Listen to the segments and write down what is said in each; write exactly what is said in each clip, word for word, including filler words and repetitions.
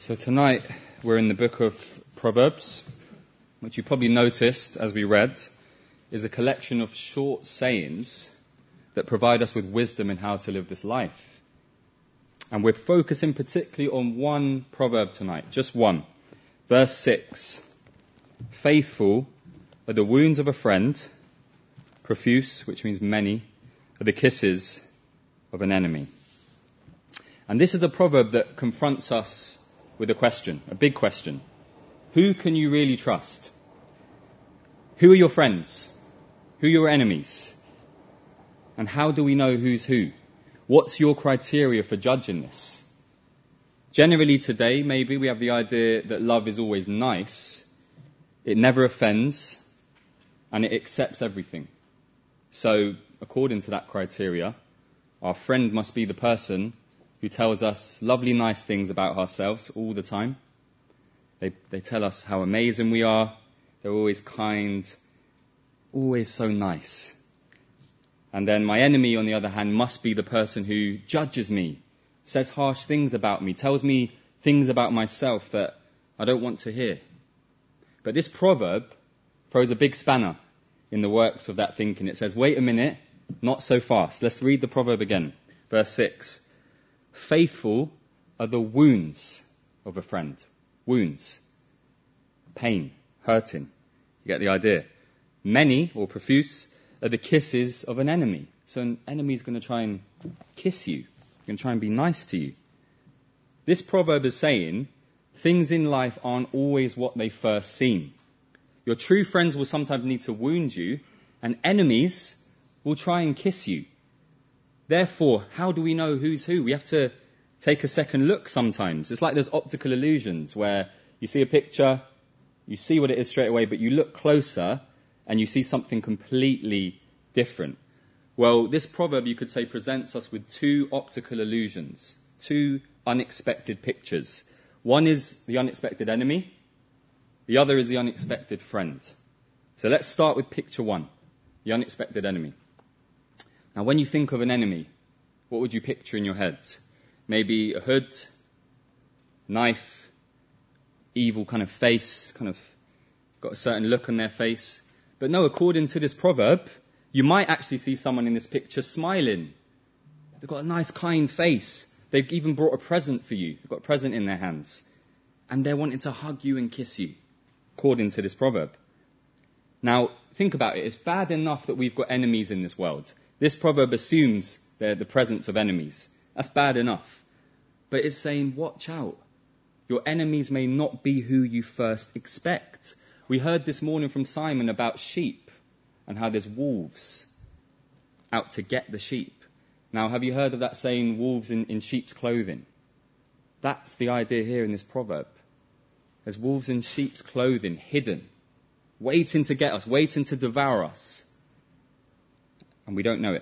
So tonight we're in the book of Proverbs, which you probably noticed as we read is a collection of short sayings that provide us with wisdom in how to live this life. And we're focusing particularly on one proverb tonight, just one. Verse six. Faithful are the wounds of a friend, profuse, which means many, are the kisses of an enemy. And this is a proverb that confronts us with a question, a big question. Who can you really trust? Who are your friends? Who are your enemies? And how do we know who's who? What's your criteria for judging this? Generally today, maybe we have the idea that love is always nice, it never offends, and it accepts everything. So, according to that criteria, our friend must be the person who tells us lovely, nice things about ourselves all the time. They, they tell us how amazing we are. They're always kind, always so nice. And then my enemy, on the other hand, must be the person who judges me, says harsh things about me, tells me things about myself that I don't want to hear. But this proverb throws a big spanner in the works of that thinking. It says, wait a minute, not so fast. Let's read the proverb again. Verse six. Faithful are the wounds of a friend. Wounds. Pain. Hurting. You get the idea. Many, or profuse, are the kisses of an enemy. So an enemy is going to try and kiss you. Going to try and be nice to you. This proverb is saying things in life aren't always what they first seem. Your true friends will sometimes need to wound you, and enemies will try and kiss you. Therefore, how do we know who's who? We have to take a second look sometimes. It's like there's optical illusions where you see a picture, you see what it is straight away, but you look closer and you see something completely different. Well, this proverb, you could say, presents us with two optical illusions, two unexpected pictures. One is the unexpected enemy, the other is the unexpected friend. So let's start with picture one, the unexpected enemy. Now, when you think of an enemy, what would you picture in your head? Maybe a hood, knife, evil kind of face, kind of got a certain look on their face. But no, according to this proverb, you might actually see someone in this picture smiling. They've got a nice, kind face. They've even brought a present for you. They've got a present in their hands. And they're wanting to hug you and kiss you, according to this proverb. Now, think about it. It's bad enough that we've got enemies in this world. This proverb assumes they're the presence of enemies. That's bad enough. But it's saying, watch out. Your enemies may not be who you first expect. We heard this morning from Simon about sheep and how there's wolves out to get the sheep. Now, have you heard of that saying, wolves in, in sheep's clothing? That's the idea here in this proverb. There's wolves in sheep's clothing, hidden, waiting to get us, waiting to devour us. And we don't know it.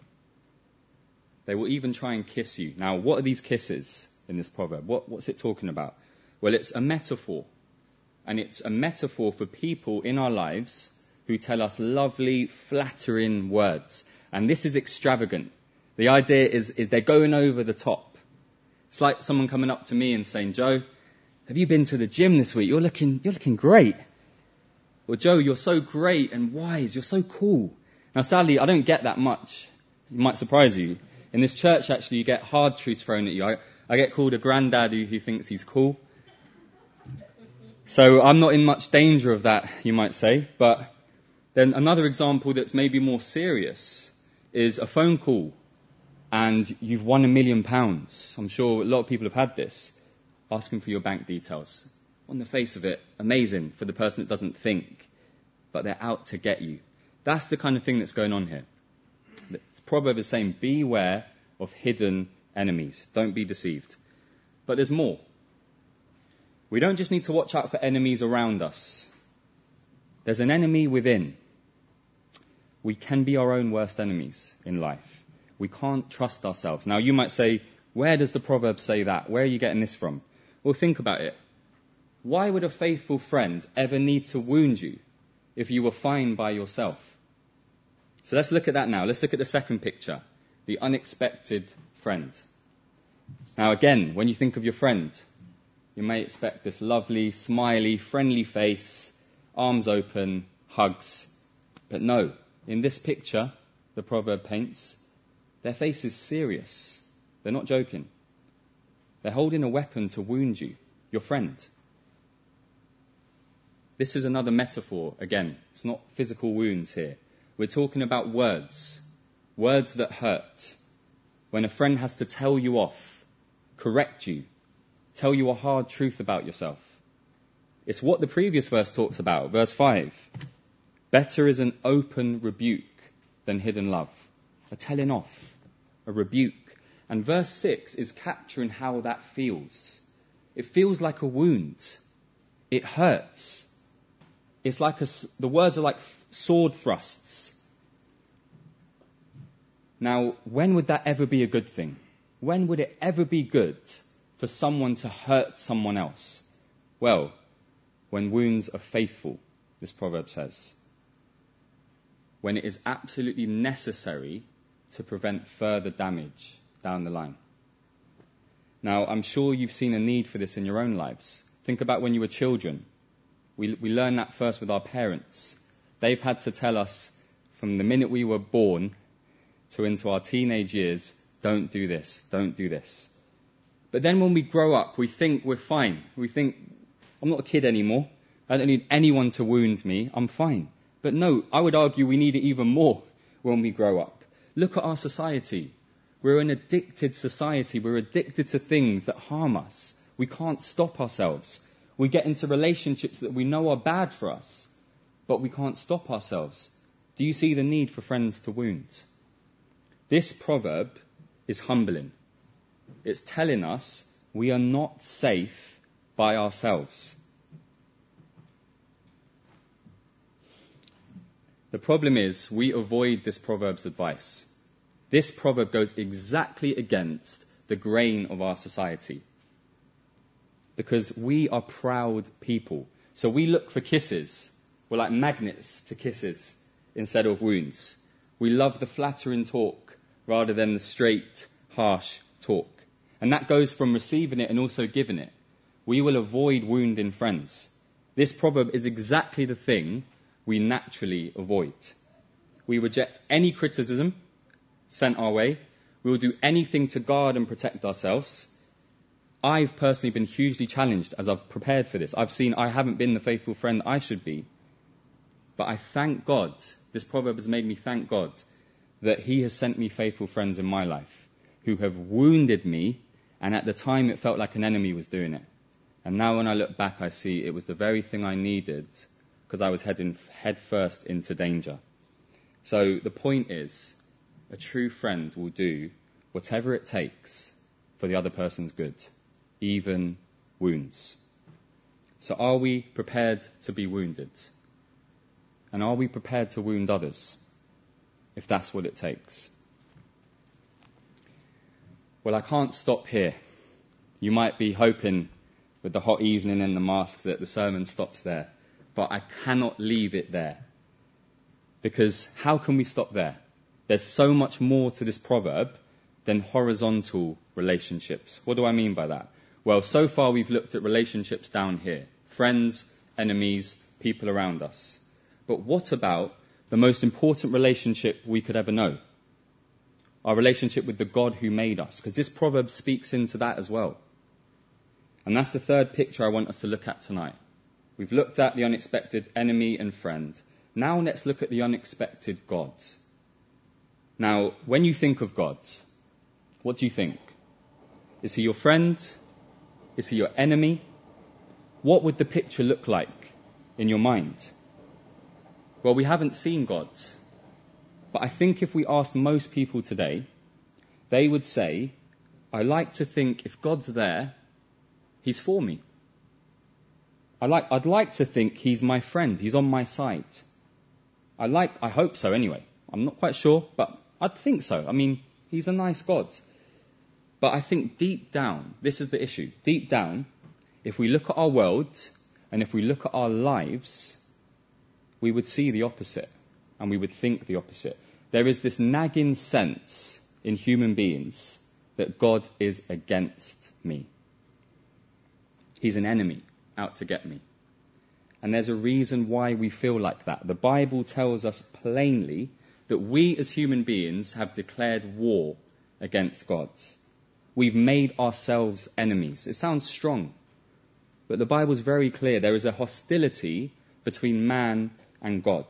They will even try and kiss you. Now, what are these kisses in this proverb? What, what's it talking about? Well, it's a metaphor. And it's a metaphor for people in our lives who tell us lovely, flattering words. And this is extravagant. The idea is, is they're going over the top. It's like someone coming up to me and saying, Joe, have you been to the gym this week? You're looking, you're looking great. Or Joe, you're so great and wise. You're so cool. Now, sadly, I don't get that much. It might surprise you. In this church, actually, you get hard truths thrown at you. I, I get called a granddad who, who thinks he's cool. So I'm not in much danger of that, you might say. But then another example that's maybe more serious is a phone call and you've won a million pounds. I'm sure a lot of people have had this. Asking for your bank details. On the face of it, amazing for the person that doesn't think. But they're out to get you. That's the kind of thing that's going on here. The proverb is saying, beware of hidden enemies. Don't be deceived. But there's more. We don't just need to watch out for enemies around us. There's an enemy within. We can be our own worst enemies in life. We can't trust ourselves. Now, you might say, where does the proverb say that? Where are you getting this from? Well, think about it. Why would a faithful friend ever need to wound you if you were fine by yourself? So let's look at that now. Let's look at the second picture, the unexpected friend. Now again, when you think of your friend, You may expect this lovely, smiley, friendly face, arms open, hugs. But no, in this picture the proverb paints, their face is serious. They're not joking. They're holding a weapon to wound you, your friend. This is another metaphor, again. It's not physical wounds here. We're talking about words, words that hurt. When a friend has to tell you off, correct you, tell you a hard truth about yourself. It's what the previous verse talks about, verse five. Better is an open rebuke than hidden love. A telling off, a rebuke. And verse six is capturing how that feels. It feels like a wound. It hurts. It's like a, the words are like sword thrusts. Now, when would that ever be a good thing? When would it ever be good for someone to hurt someone else? Well, when wounds are faithful, this proverb says. When it is absolutely necessary to prevent further damage down the line. Now, I'm sure you've seen a need for this in your own lives. Think about when you were children. We, we learn that first with our parents. They've had to tell us from the minute we were born to into our teenage years, don't do this, don't do this. But then when we grow up, we think we're fine. We think, I'm not a kid anymore. I don't need anyone to wound me. I'm fine. But no, I would argue we need it even more when we grow up. Look at our society. We're an addicted society. We're addicted to things that harm us. We can't stop ourselves. We get into relationships that we know are bad for us, but we can't stop ourselves. Do you see the need for friends to wound? This proverb is humbling. It's telling us we are not safe by ourselves. The problem is we avoid this proverb's advice. This proverb goes exactly against the grain of our society. Because we are proud people. So we look for kisses. We're like magnets to kisses instead of wounds. We love the flattering talk rather than the straight, harsh talk. And that goes from receiving it and also giving it. We will avoid wounding friends. This proverb is exactly the thing we naturally avoid. We reject any criticism sent our way. We will do anything to guard and protect ourselves. I've personally been hugely challenged as I've prepared for this. I've seen I haven't been the faithful friend I should be. But I thank God, this proverb has made me thank God that he has sent me faithful friends in my life who have wounded me, and at the time it felt like an enemy was doing it. And now when I look back, I see it was the very thing I needed because I was heading head first into danger. So the point is, a true friend will do whatever it takes for the other person's good, even wounds. So are we prepared to be wounded? And are we prepared to wound others, if that's what it takes? Well, I can't stop here. You might be hoping with the hot evening and the mask that the sermon stops there. But I cannot leave it there. Because how can we stop there? There's so much more to this proverb than horizontal relationships. What do I mean by that? Well, so far we've looked at relationships down here. Friends, enemies, people around us. But what about the most important relationship we could ever know? Our relationship with the God who made us. Because this proverb speaks into that as well. And that's the third picture I want us to look at tonight. We've looked at the unexpected enemy and friend. Now let's look at the unexpected God. Now, when you think of God, what do you think? Is he your friend? Is he your enemy? What would the picture look like in your mind? Well, we haven't seen God. But I think if we asked most people today, they would say, I like to think if God's there, he's for me. I like, I'd like to think he's my friend. He's on my side. I like, I hope so anyway. I'm not quite sure, but I'd think so. I mean, he's a nice God. But I think deep down, this is the issue. Deep down, if we look at our world and if we look at our lives, we would see the opposite and we would think the opposite. There is this nagging sense in human beings that God is against me. He's an enemy out to get me. And there's a reason why we feel like that. The Bible tells us plainly that we as human beings have declared war against God. We've made ourselves enemies. It sounds strong, but the Bible's very clear. There is a hostility between man and God.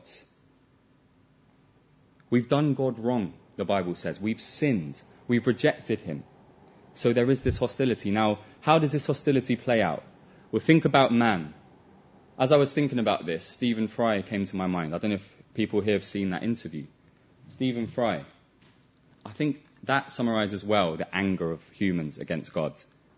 We've done God wrong, the Bible says. We've sinned. We've rejected him. So there is this hostility. Now, how does this hostility play out? Well, think about man. As I was thinking about this, Stephen Fry came to my mind. I don't know if people here have seen that interview. Stephen Fry. I think that summarizes well the anger of humans against God.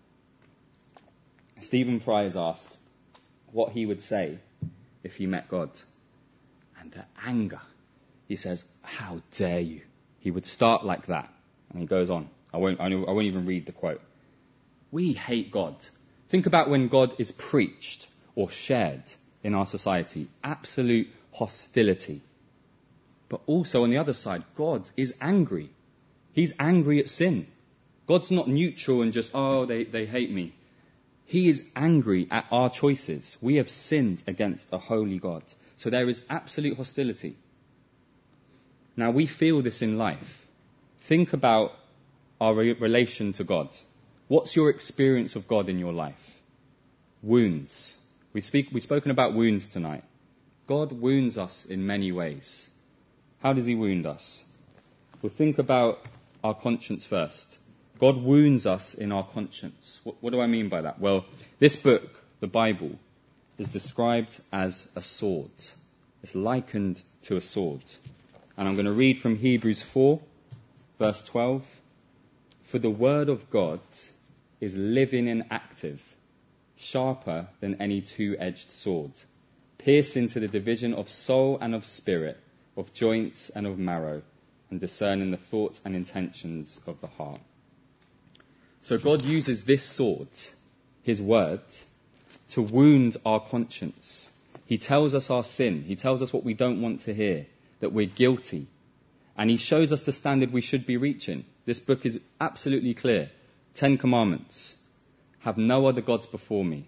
Stephen Fry is asked what he would say if he met God. And the anger. He says, "How dare you?" He would start like that. And he goes on. I won't, I won't even read the quote. We hate God. Think about when God is preached or shared in our society. Absolute hostility. But also on the other side, God is angry. He's angry at sin. God's not neutral and just, oh, they, they hate me. He is angry at our choices. We have sinned against a holy God. So there is absolute hostility. Now, we feel this in life. Think about our re- relation to God. What's your experience of God in your life? Wounds. We speak, we've spoken about wounds tonight. God wounds us in many ways. How does he wound us? Well, think about our conscience first. God wounds us in our conscience. What, what do I mean by that? Well, this book, the Bible, is described as a sword. It's likened to a sword. And I'm going to read from Hebrews four, verse twelve. For the word of God is living and active, sharper than any two-edged sword, piercing to the division of soul and of spirit, of joints and of marrow, and discerning the thoughts and intentions of the heart. So God uses this sword, his word, to wound our conscience. He tells us our sin. He tells us what we don't want to hear, that we're guilty. And he shows us the standard we should be reaching. This book is absolutely clear. Ten Commandments. Have no other gods before me.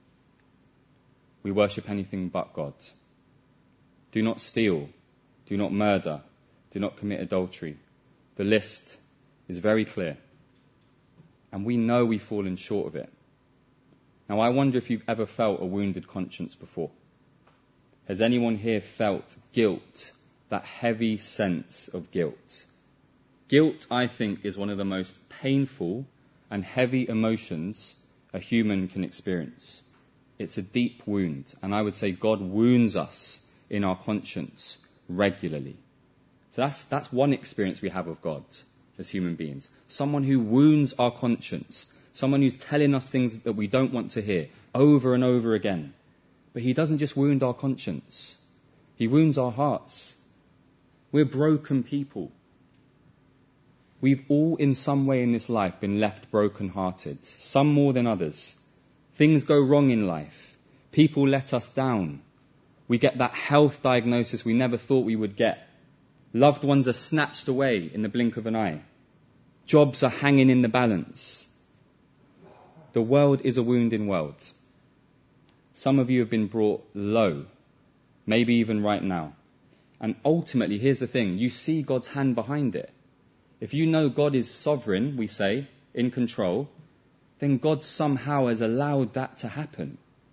We worship anything but God. Do not steal. Do not murder. Do not commit adultery. The list is very clear. And we know we've fallen short of it. Now, I wonder if you've ever felt a wounded conscience before. Has anyone here felt guilt, that heavy sense of guilt? Guilt, I think, is one of the most painful and heavy emotions a human can experience. It's a deep wound, and I would say God wounds us in our conscience regularly. So that's, that's one experience we have of God as human beings. Someone who wounds our conscience. Someone who's telling us things that we don't want to hear over and over again. But he doesn't just wound our conscience. He wounds our hearts. We're broken people. We've all in some way in this life been left broken-hearted. Some more than others. Things go wrong in life. People let us down. We get that health diagnosis we never thought we would get. Loved ones are snatched away in the blink of an eye. Jobs are hanging in the balance. The world is a wounding world. Some of you have been brought low, maybe even right now. And ultimately, here's the thing, you see God's hand behind it. If you know God is sovereign, we say, in control, then God somehow has allowed that to happen.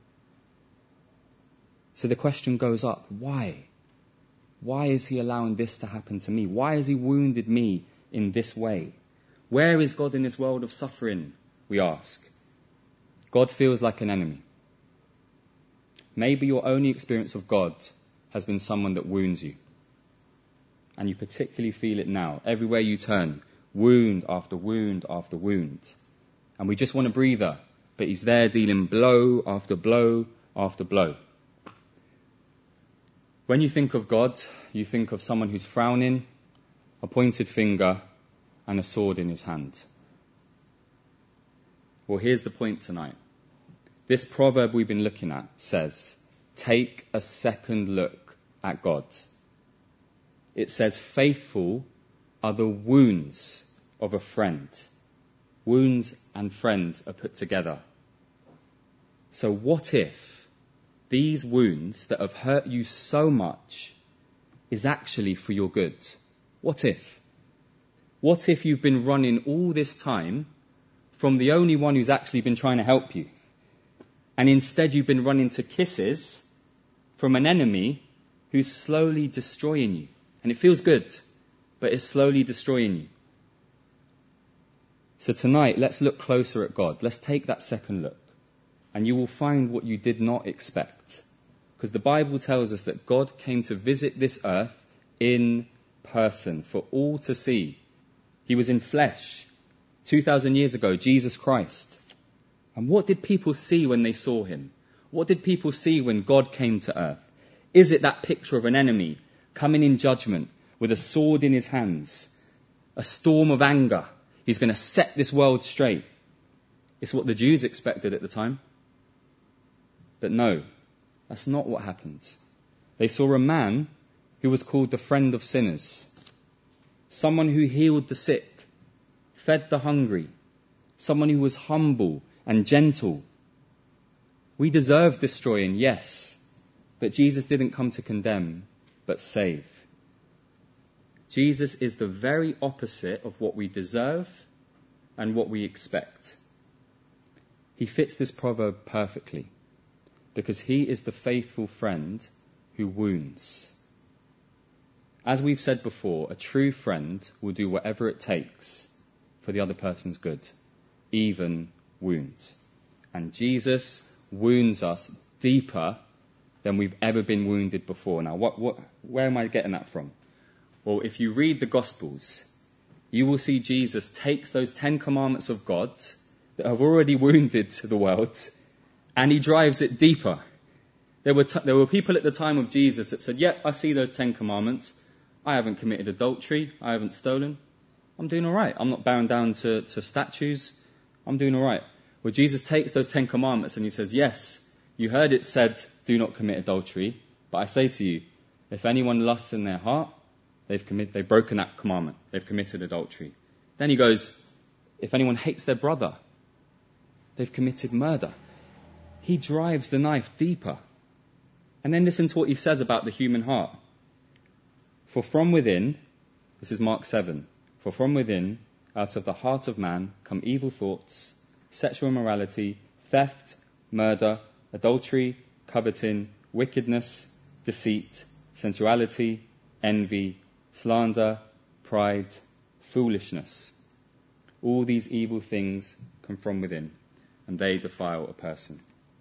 So the question goes up, why? Why is he allowing this to happen to me? Why has he wounded me in this way? Where is God in this world of suffering, we ask? God feels like an enemy. Maybe your only experience of God has been someone that wounds you. And you particularly feel it now. Everywhere you turn, wound after wound after wound. And we just want a breather, but he's there dealing blow after blow after blow. When you think of God, you think of someone who's frowning, a pointed finger, and a sword in his hand. Well, here's the point tonight. This proverb we've been looking at says, take a second look at God. It says, faithful are the wounds of a friend. Wounds and friend are put together. So what if these wounds that have hurt you so much is actually for your good? What if? What if you've been running all this time from the only one who's actually been trying to help you, and instead you've been running to kisses from an enemy who's slowly destroying you? And it feels good, but it's slowly destroying you. So tonight, let's look closer at God. Let's take that second look, and you will find what you did not expect. Because the Bible tells us that God came to visit this earth in person for all to see. He was in flesh two thousand years ago, Jesus Christ. And what did people see when they saw him? What did people see when God came to earth? Is it that picture of an enemy coming in judgment with a sword in his hands, a storm of anger? He's going to set this world straight. It's what the Jews expected at the time. But no, that's not what happened. They saw a man who was called the friend of sinners, someone who healed the sick, fed the hungry, someone who was humble and gentle. We deserve destroying, yes, but Jesus didn't come to condemn, but save. Jesus is the very opposite of what we deserve and what we expect. He fits this proverb perfectly because he is the faithful friend who wounds. As we've said before, a true friend will do whatever it takes for the other person's good, even wounds. And Jesus wounds us deeper than we've ever been wounded before. Now, what, what, where am I getting that from? Well, if you read the Gospels, you will see Jesus takes those Ten Commandments of God that have already wounded the world, and he drives it deeper. There were, t- there were people at the time of Jesus that said, yep, I see those Ten Commandments. I haven't committed adultery. I haven't stolen. I'm doing all right. I'm not bowing down to, to statues. I'm doing all right. Well, Jesus takes those Ten Commandments and he says, yes, you heard it said, do not commit adultery. But I say to you, if anyone lusts in their heart, they've commit, they've broken that commandment. They've committed adultery. Then he goes, if anyone hates their brother, they've committed murder. He drives the knife deeper. And then listen to what he says about the human heart. For from within, this is Mark seven, for from within, out of the heart of man, come evil thoughts, sexual immorality, theft, murder, adultery, coveting, wickedness, deceit, sensuality, envy, slander, pride, foolishness. All these evil things come from within, and they defile a person.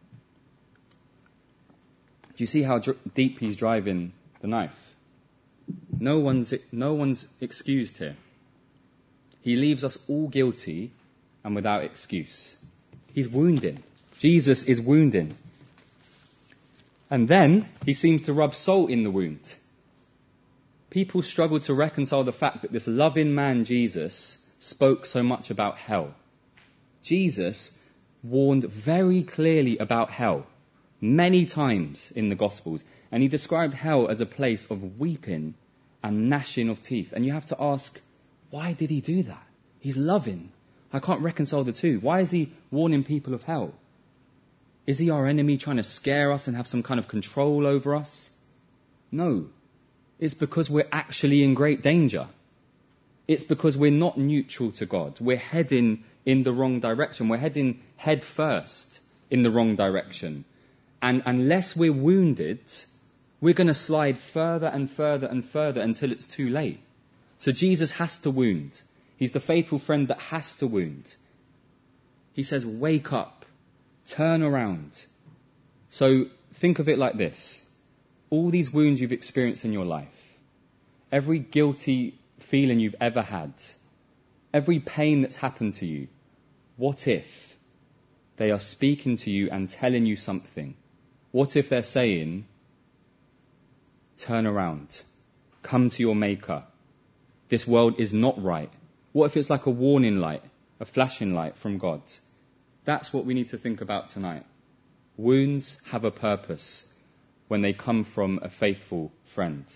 Do you see how dr- deep he's driving the knife? No one's, no one's excused here. He leaves us all guilty and without excuse. He's wounding. Jesus is wounding. And then he seems to rub salt in the wound. People struggle to reconcile the fact that this loving man, Jesus, spoke so much about hell. Jesus warned very clearly about hell many times in the Gospels. And he described hell as a place of weeping and gnashing of teeth. And you have to ask, why did he do that? He's loving. I can't reconcile the two. Why is he warning people of hell? Is he our enemy trying to scare us and have some kind of control over us? No. It's because we're actually in great danger. It's because we're not neutral to God. We're heading in the wrong direction. We're heading head first in the wrong direction. And unless we're wounded, we're going to slide further and further and further until it's too late. So Jesus has to wound. He's the faithful friend that has to wound. He says, wake up, turn around. So think of it like this. All these wounds you've experienced in your life, every guilty feeling you've ever had, every pain that's happened to you, what if they are speaking to you and telling you something? What if they're saying, turn around, come to your maker. This world is not right. What if it's like a warning light, a flashing light from God? That's what we need to think about tonight. Wounds have a purpose when they come from a faithful friend.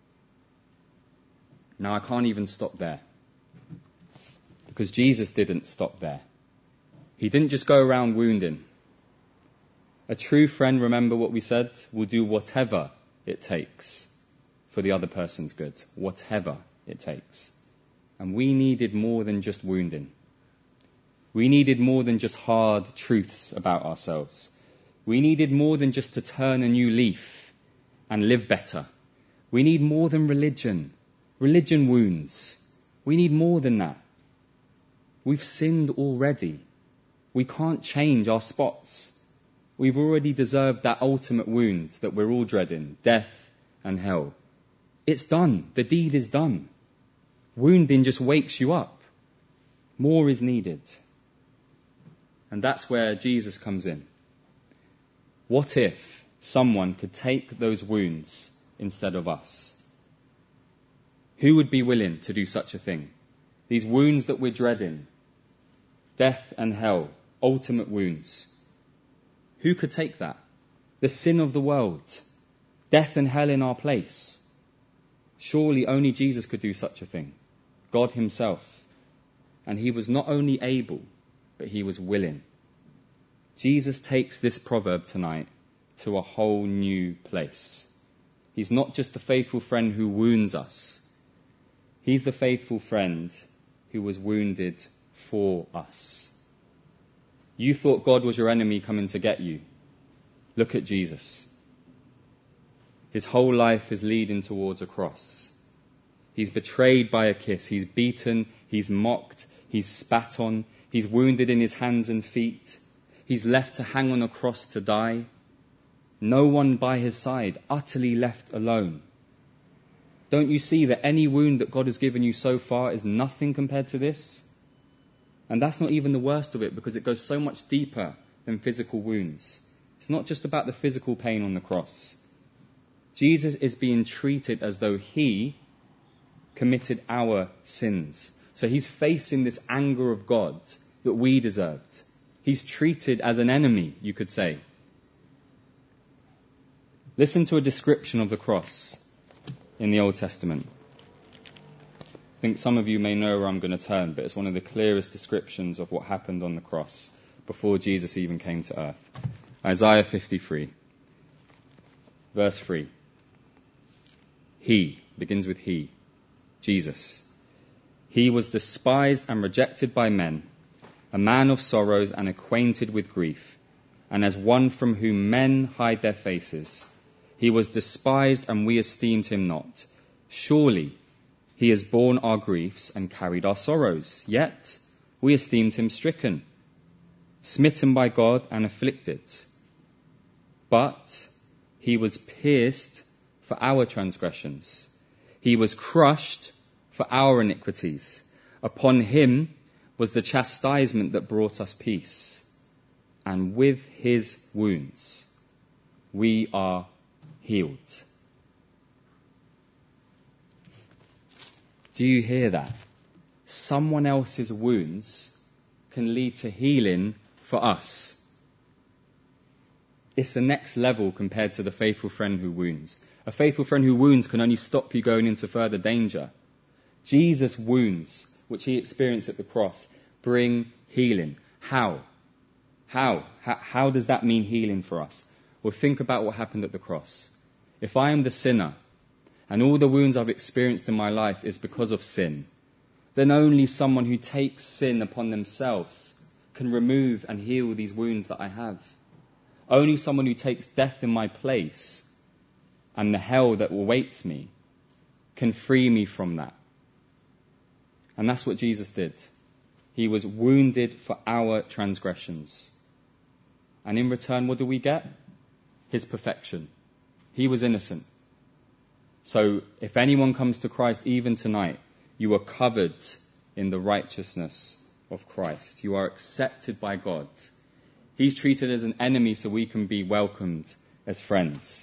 Now, I can't even stop there, because Jesus didn't stop there. He didn't just go around wounding. A true friend, remember what we said, will do whatever it takes for the other person's good. Whatever it takes. And we needed more than just wounding. We needed more than just hard truths about ourselves. We needed more than just to turn a new leaf and live better. We need more than religion. Religion wounds. We need more than that. We've sinned already. We can't change our spots. We've already deserved that ultimate wound that we're all dreading, death and hell. It's done. The deed is done. Wounding just wakes you up. More is needed. And that's where Jesus comes in. What if someone could take those wounds instead of us? Who would be willing to do such a thing? These wounds that we're dreading, death and hell, ultimate wounds. Who could take that? The sin of the world, death and hell in our place. Surely only Jesus could do such a thing. God himself. And he was not only able, but he was willing. Jesus takes this proverb tonight to a whole new place. He's not just the faithful friend who wounds us. He's the faithful friend who was wounded for us. You thought God was your enemy coming to get you. Look at Jesus. His whole life is leading towards a cross. He's betrayed by a kiss. He's beaten. He's mocked. He's spat on. He's wounded in his hands and feet. He's left to hang on a cross to die. No one by his side, utterly left alone. Don't you see that any wound that God has given you so far is nothing compared to this? And that's not even the worst of it, because it goes so much deeper than physical wounds. It's not just about the physical pain on the cross. Jesus is being treated as though he committed our sins. So he's facing this anger of God that we deserved. He's treated as an enemy, you could say. Listen to a description of the cross in the Old Testament. I think some of you may know where I'm going to turn, but it's one of the clearest descriptions of what happened on the cross before Jesus even came to earth. Isaiah fifty-three, verse three. He, begins with he, Jesus. He was despised and rejected by men, a man of sorrows and acquainted with grief, and as one from whom men hide their faces. He was despised and we esteemed him not. Surely he has borne our griefs and carried our sorrows, yet we esteemed him stricken, smitten by God and afflicted. But he was pierced for our transgressions. He was crushed for our iniquities. Upon him was the chastisement that brought us peace. And with his wounds we are healed. Do you hear that? Someone else's wounds can lead to healing for us. It's the next level compared to the faithful friend who wounds. A faithful friend who wounds can only stop you going into further danger. Jesus' wounds, which he experienced at the cross, bring healing. How? How? How, how does that mean healing for us? Well, think about what happened at the cross. If I am the sinner, and all the wounds I've experienced in my life is because of sin, then only someone who takes sin upon themselves can remove and heal these wounds that I have. Only someone who takes death in my place and the hell that awaits me can free me from that. And that's what Jesus did. He was wounded for our transgressions. And in return, what do we get? His perfection. He was innocent. So if anyone comes to Christ even tonight, you are covered in the righteousness of Christ. You are accepted by God. He's treated as an enemy so we can be welcomed as friends.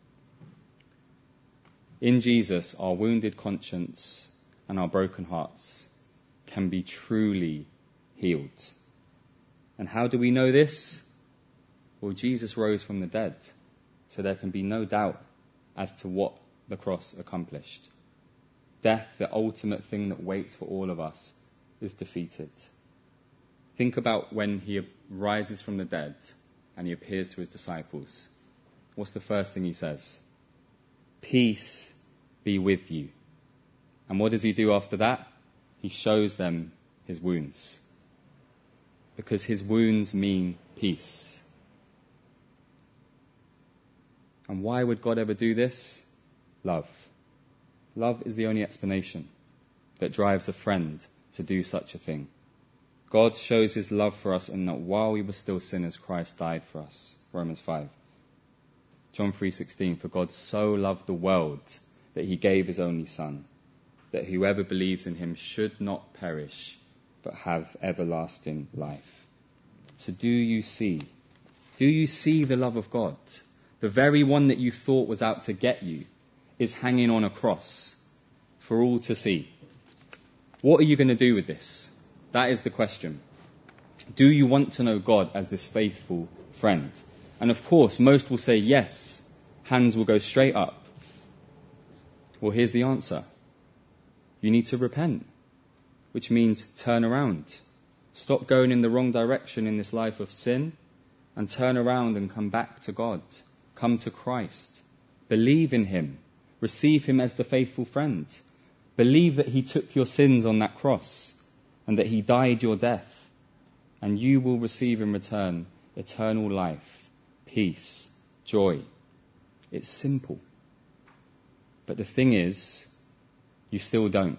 In Jesus, our wounded conscience and our broken hearts can be truly healed. And how do we know this? Well, Jesus rose from the dead, so there can be no doubt as to what the cross accomplished. Death, the ultimate thing that waits for all of us, is defeated. Think about when he rises from the dead and he appears to his disciples. What's the first thing he says? Peace be with you. And what does he do after that? He shows them his wounds. Because his wounds mean peace. And why would God ever do this? Love. Love is the only explanation that drives a friend to do such a thing. God shows his love for us in that while we were still sinners, Christ died for us. Romans five. John three sixteen, for God so loved the world that he gave his only Son, that whoever believes in him should not perish, but have everlasting life. So do you see? Do you see the love of God? The very one that you thought was out to get you is hanging on a cross for all to see. What are you going to do with this? That is the question. Do you want to know God as this faithful friend? And of course, most will say yes. Hands will go straight up. Well, here's the answer. You need to repent, which means turn around. Stop going in the wrong direction in this life of sin and turn around and come back to God. Come to Christ. Believe in him. Receive him as the faithful friend. Believe that he took your sins on that cross and that he died your death. And you will receive in return eternal life, peace, joy. It's simple. But the thing is, you still don't.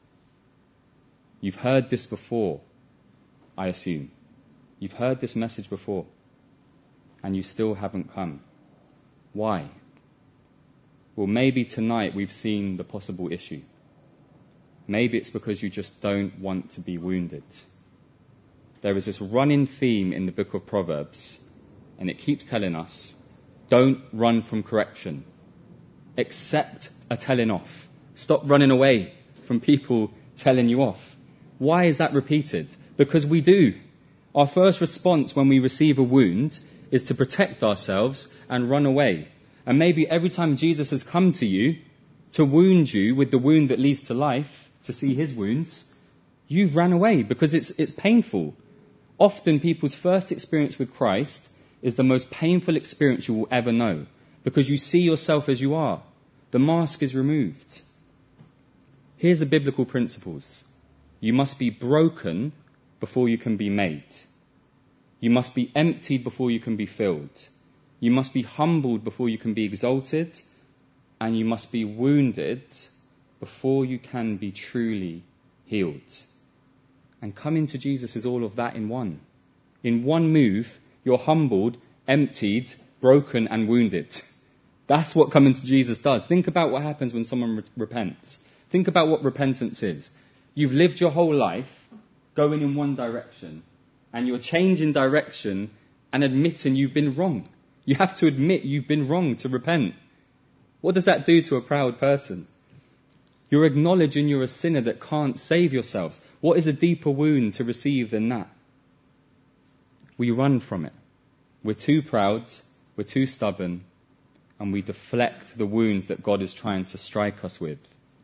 You've heard this before, I assume. You've heard this message before, and you still haven't come. Why? Well, maybe tonight we've seen the possible issue. Maybe it's because you just don't want to be wounded. There is this running theme in the book of Proverbs, and it keeps telling us, don't run from correction. Accept a telling off. Stop running away from people telling you off. Why is that repeated? Because we do. Our first response when we receive a wound is to protect ourselves and run away. And maybe every time Jesus has come to you to wound you with the wound that leads to life, to see his wounds, you've ran away because it's it's painful. Often people's first experience with Christ is the most painful experience you will ever know because you see yourself as you are. The mask is removed. Here's the biblical principles. You must be broken before you can be made. You must be emptied before you can be filled. You must be humbled before you can be exalted. And you must be wounded before you can be truly healed. And coming to Jesus is all of that in one. In one move, you're humbled, emptied, broken and wounded. That's what coming to Jesus does. Think about what happens when someone re- repents. Think about what repentance is. You've lived your whole life going in one direction, and you're changing direction and admitting you've been wrong. You have to admit you've been wrong to repent. What does that do to a proud person? You're acknowledging you're a sinner that can't save yourselves. What is a deeper wound to receive than that? We run from it. We're too proud, we're too stubborn, and we deflect the wounds that God is trying to strike us with.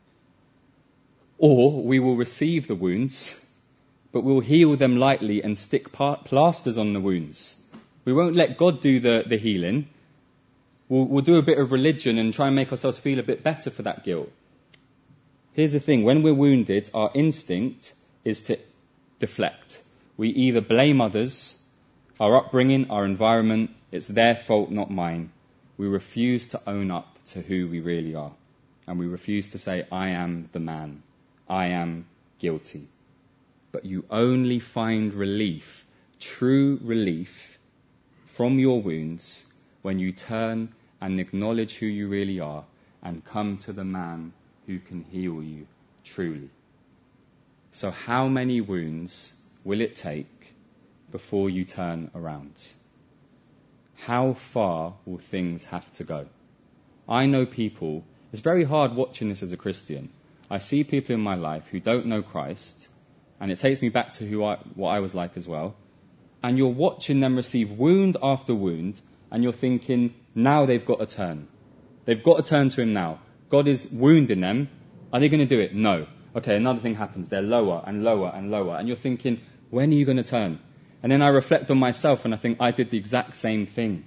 Or we will receive the wounds, but we'll heal them lightly and stick plasters on the wounds. We won't let God do the, the healing. We'll, we'll do a bit of religion and try and make ourselves feel a bit better for that guilt. Here's the thing. When we're wounded, our instinct is to deflect. We either blame others, our upbringing, our environment. It's their fault, not mine. We refuse to own up to who we really are. And we refuse to say, I am the man. I am guilty. But you only find relief, true relief, from your wounds when you turn and acknowledge who you really are and come to the man who can heal you truly. So how many wounds will it take before you turn around? How far will things have to go? I know people, it's very hard watching this as a Christian. I see people in my life who don't know Christ, and it takes me back to who I, what I was like as well. And you're watching them receive wound after wound, and you're thinking, now they've got to turn. They've got to turn to him now. God is wounding them. Are they going to do it? No. Okay, another thing happens. They're lower and lower and lower. And you're thinking, when are you going to turn? And then I reflect on myself and I think I did the exact same thing.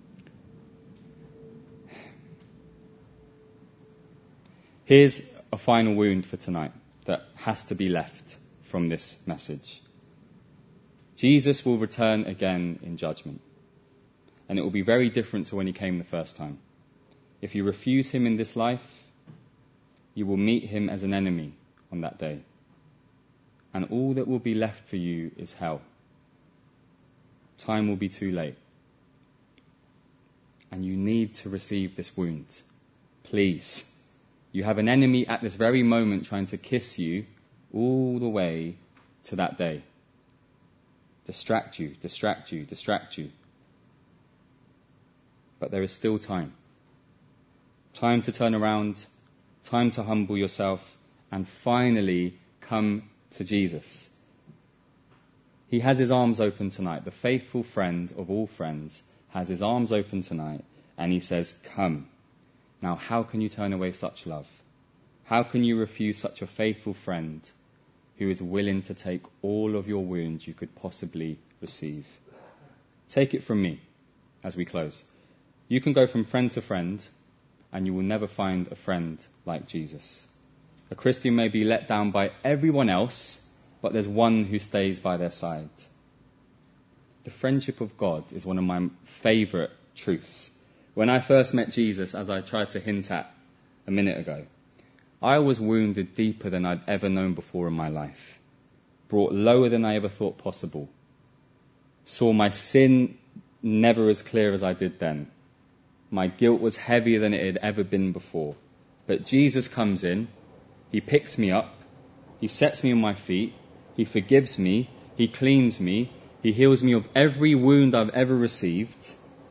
Here's a final wound for tonight that has to be left from this message. Jesus will return again in judgment. And it will be very different to when he came the first time. If you refuse him in this life, you will meet him as an enemy on that day. And all that will be left for you is hell. Time will be too late. And you need to receive this wound. Please. You have an enemy at this very moment trying to kiss you all the way to that day. Distract you, distract you, distract you. But there is still time. Time to turn around, time to humble yourself, and finally come to Jesus. He has his arms open tonight. The faithful friend of all friends has his arms open tonight, and he says, come. Now, how can you turn away such love? How can you refuse such a faithful friend who is willing to take all of your wounds you could possibly receive? Take it from me as we close. You can go from friend to friend, and you will never find a friend like Jesus. A Christian may be let down by everyone else, but there's one who stays by their side. The friendship of God is one of my favorite truths. When I first met Jesus, as I tried to hint at a minute ago, I was wounded deeper than I'd ever known before in my life, brought lower than I ever thought possible, saw my sin never as clear as I did then. My guilt was heavier than it had ever been before. But Jesus comes in, he picks me up, he sets me on my feet, he forgives me, he cleans me, he heals me of every wound I've ever received,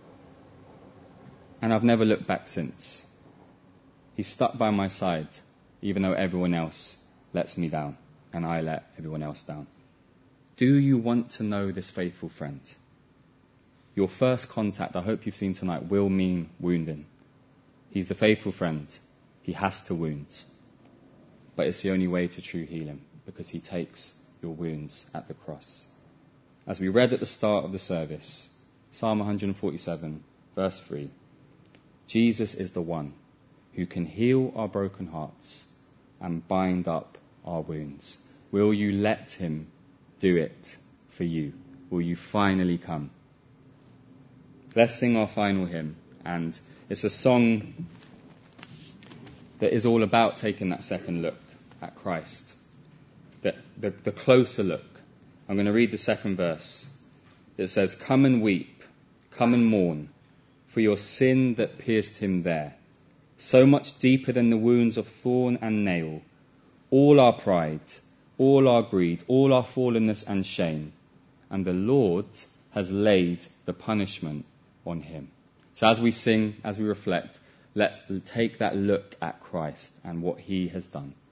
and I've never looked back since. He's stuck by my side, even though everyone else lets me down, and I let everyone else down. Do you want to know this faithful friend? Your first contact, I hope you've seen tonight, will mean wounding. He's the faithful friend. He has to wound. But it's the only way to true healing, because he takes your wounds at the cross. As we read at the start of the service, Psalm one forty-seven, verse three, Jesus is the one who can heal our broken hearts and bind up our wounds. Will you let him do it for you? Will you finally come? Let's sing our final hymn, and it's a song that is all about taking that second look at Christ, the, the, the closer look. I'm going to read the second verse. It says, come and weep, come and mourn, for your sin that pierced him there, so much deeper than the wounds of thorn and nail, all our pride, all our greed, all our fallenness and shame, and the Lord has laid the punishment on him. So as we sing, as we reflect, let's take that look at Christ and what he has done.